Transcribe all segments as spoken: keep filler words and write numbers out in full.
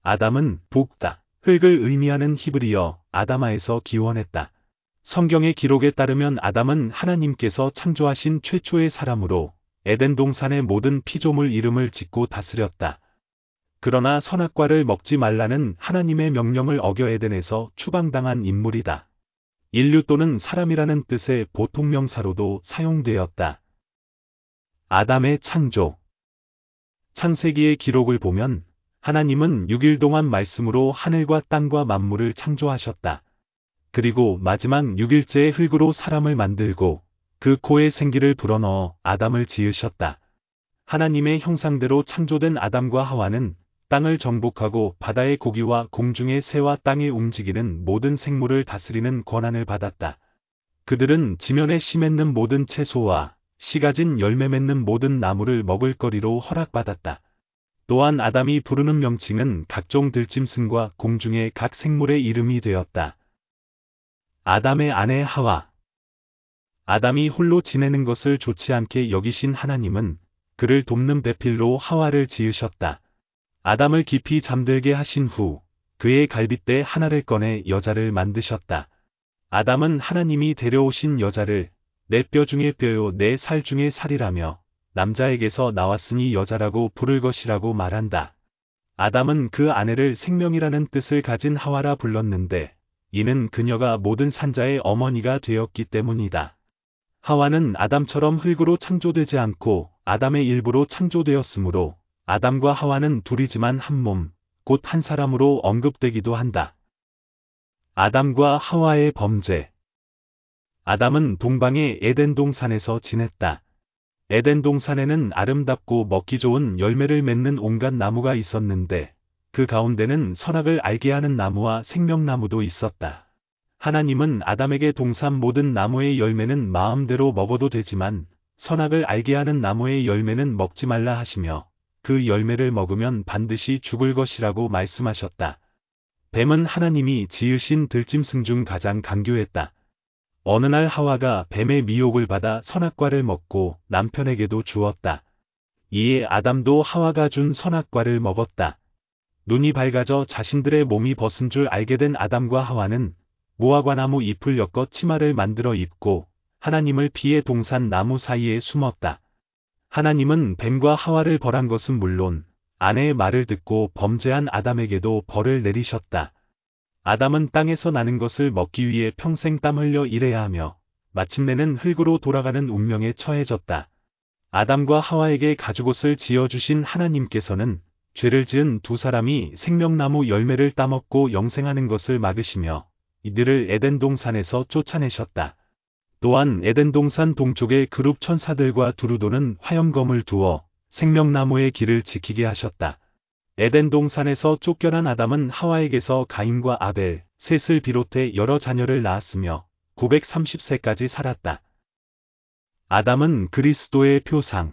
아담은 북다, 흙을 의미하는 히브리어 아다마에서 기원했다. 성경의 기록에 따르면 아담은 하나님께서 창조하신 최초의 사람으로 에덴 동산의 모든 피조물 이름을 짓고 다스렸다. 그러나 선악과를 먹지 말라는 하나님의 명령을 어겨 에덴에서 추방당한 인물이다. 인류 또는 사람이라는 뜻의 보통명사로도 사용되었다. 아담의 창조. 창세기의 기록을 보면 하나님은 육 일 동안 말씀으로 하늘과 땅과 만물을 창조하셨다. 그리고 마지막 육 일째의 흙으로 사람을 만들고 그 코에 생기를 불어넣어 아담을 지으셨다. 하나님의 형상대로 창조된 아담과 하와는 땅을 정복하고 바다의 고기와 공중의 새와 땅에 움직이는 모든 생물을 다스리는 권한을 받았다. 그들은 지면에 씨 맺는 모든 채소와 씨 가진 열매 맺는 모든 나무를 먹을 거리로 허락받았다. 또한 아담이 부르는 명칭은 각종 들짐승과 공중의 각 생물의 이름이 되었다. 아담의 아내 하와. 아담이 홀로 지내는 것을 좋지 않게 여기신 하나님은 그를 돕는 배필로 하와를 지으셨다. 아담을 깊이 잠들게 하신 후 그의 갈빗대 하나를 꺼내 여자를 만드셨다. 아담은 하나님이 데려오신 여자를 내 뼈 중의 뼈요 내 살 중의 살이라며 남자에게서 나왔으니 여자라고 부를 것이라고 말한다. 아담은 그 아내를 생명이라는 뜻을 가진 하와라 불렀는데 이는 그녀가 모든 산자의 어머니가 되었기 때문이다. 하와는 아담처럼 흙으로 창조되지 않고 아담의 일부로 창조되었으므로 아담과 하와는 둘이지만 한 몸, 곧 한 사람으로 언급되기도 한다. 아담과 하와의 범죄. 아담은 동방의 에덴 동산에서 지냈다. 에덴 동산에는 아름답고 먹기 좋은 열매를 맺는 온갖 나무가 있었는데 그 가운데는 선악을 알게 하는 나무와 생명나무도 있었다. 하나님은 아담에게 동산 모든 나무의 열매는 마음대로 먹어도 되지만 선악을 알게 하는 나무의 열매는 먹지 말라 하시며 그 열매를 먹으면 반드시 죽을 것이라고 말씀하셨다. 뱀은 하나님이 지으신 들짐승 중 가장 간교했다. 어느 날 하와가 뱀의 미혹을 받아 선악과를 먹고 남편에게도 주었다. 이에 아담도 하와가 준 선악과를 먹었다. 눈이 밝아져 자신들의 몸이 벗은 줄 알게 된 아담과 하와는 무화과나무 잎을 엮어 치마를 만들어 입고 하나님을 피해 동산 나무 사이에 숨었다. 하나님은 뱀과 하와를 벌한 것은 물론 아내의 말을 듣고 범죄한 아담에게도 벌을 내리셨다. 아담은 땅에서 나는 것을 먹기 위해 평생 땀 흘려 일해야 하며 마침내는 흙으로 돌아가는 운명에 처해졌다. 아담과 하와에게 가죽옷을 지어주신 하나님께서는 죄를 지은 두 사람이 생명나무 열매를 따먹고 영생하는 것을 막으시며 이들을 에덴 동산에서 쫓아내셨다. 또한 에덴 동산 동쪽에 그룹 천사들과 두루 도는 화염검을 두어 생명나무의 길을 지키게 하셨다. 에덴 동산에서 쫓겨난 아담은 하와에게서 가인과 아벨, 셋을 비롯해 여러 자녀를 낳았으며 구백삼십 세까지 살았다. 아담은 그리스도의 표상.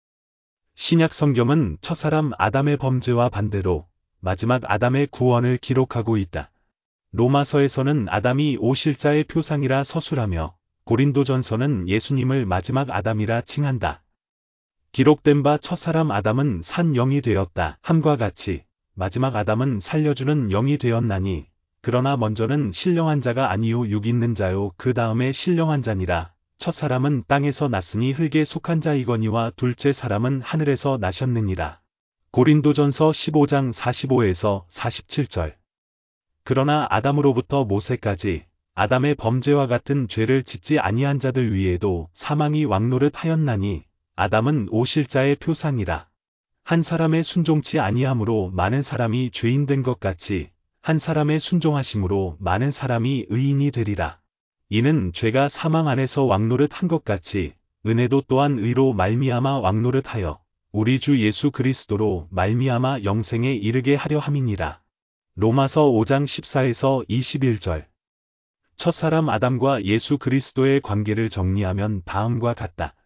신약 성경은 첫사람 아담의 범죄와 반대로 마지막 아담의 구원을 기록하고 있다. 로마서에서는 아담이 오실자의 표상이라 서술하며 고린도전서는 예수님을 마지막 아담이라 칭한다. 기록된 바 첫사람 아담은 산 영이 되었다 함과 같이 마지막 아담은 살려주는 영이 되었나니 그러나 먼저는 신령한 자가 아니요 육 있는 자요 그 다음에 신령한 자니라. 첫사람은 땅에서 났으니 흙에 속한 자이거니와 둘째 사람은 하늘에서 나셨느니라. 고린도전서 십오 장 사십오에서 사십칠 절. 그러나 아담으로부터 모세까지 아담의 범죄와 같은 죄를 짓지 아니한 자들 위에도 사망이 왕노릇하였나니 아담은 오실자의 표상이라. 한 사람의 순종치 아니함으로 많은 사람이 죄인 된 것 같이 한 사람의 순종하심으로 많은 사람이 의인이 되리라. 이는 죄가 사망 안에서 왕노릇한 것 같이 은혜도 또한 의로 말미암아 왕노릇하여 우리 주 예수 그리스도로 말미암아 영생에 이르게 하려 함이니라. 로마서 오 장 십사에서 이십일 절. 첫사람 아담과 예수 그리스도의 관계를 정리하면 다음과 같다.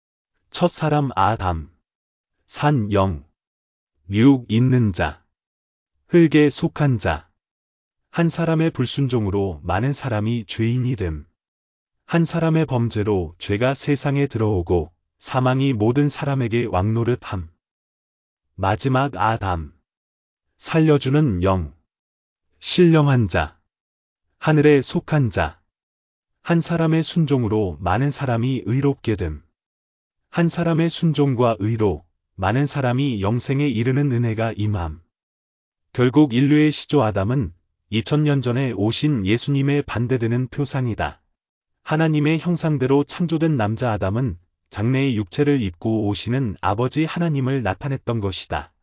첫사람 아담. 산 영. 육 있는 자. 흙에 속한 자. 한 사람의 불순종으로 많은 사람이 죄인이 됨. 한 사람의 범죄로 죄가 세상에 들어오고 사망이 모든 사람에게 왕노릇함. 마지막 아담. 살려주는 영, 신령한 자, 하늘에 속한 자. 한 사람의 순종으로 많은 사람이 의롭게 됨. 한 사람의 순종과 의로 많은 사람이 영생에 이르는 은혜가 임함. 결국 인류의 시조 아담은 이천 년 전에 오신 예수님의 반대되는 표상이다. 하나님의 형상대로 창조된 남자 아담은 장래의 육체를 입고 오시는 아버지 하나님을 나타냈던 것이다.